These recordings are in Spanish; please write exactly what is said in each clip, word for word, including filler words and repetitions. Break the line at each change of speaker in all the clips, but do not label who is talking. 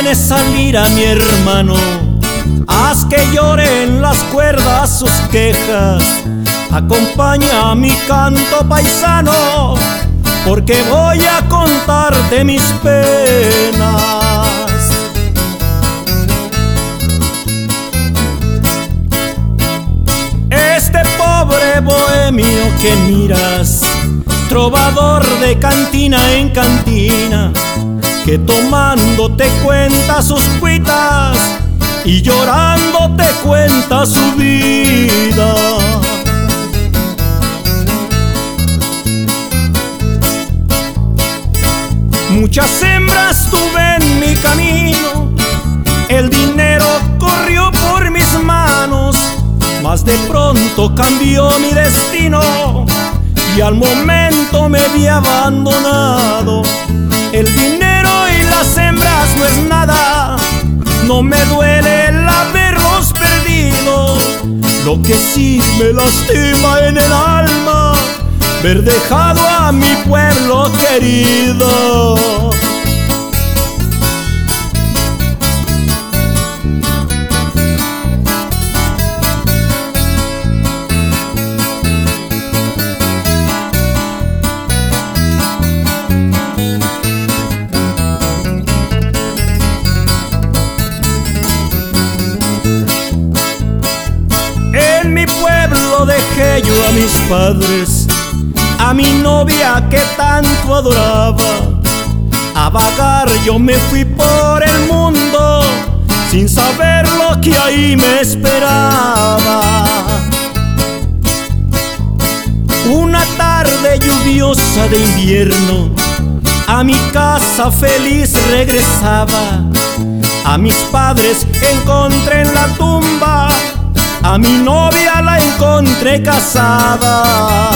tienes salir a mi hermano, haz que lloren las cuerdas sus quejas, acompaña mi canto paisano, porque voy a contarte mis penas. Este pobre bohemio que miras, trovador de cantina en cantina, que tomando te cuenta sus cuitas y llorando te cuenta su vida. Muchas hembras tuve en mi camino, el dinero corrió por mis manos, mas de pronto cambió mi destino y al momento me vi abandonado. El dinero y las hembras no es nada, no me duele el haberlos perdido. Lo que sí me lastima en el alma, ver dejado a mi pueblo querido. En mi pueblo dejé yo a mis padres, a mi novia que tanto adoraba. A vagar yo me fui por el mundo, sin saber lo que ahí me esperaba. Una tarde lluviosa de invierno, a mi casa feliz regresaba. A mis padres encontré en la tumba, a mi novia la encontré casada.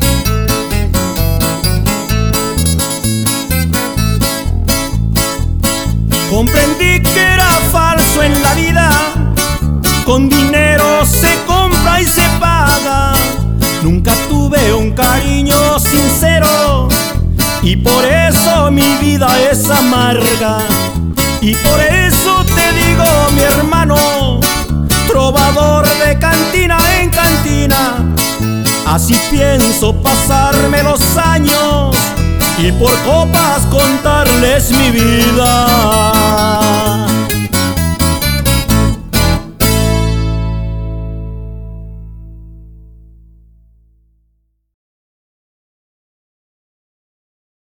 Comprendí que era falso en la vida, con dinero se compra y se paga. Nunca tuve un cariño sincero y por eso mi vida es amarga. Y por eso te digo, mi hermano, trovador de cantina en cantina, así pienso pasarme los años y por copas contarles mi vida.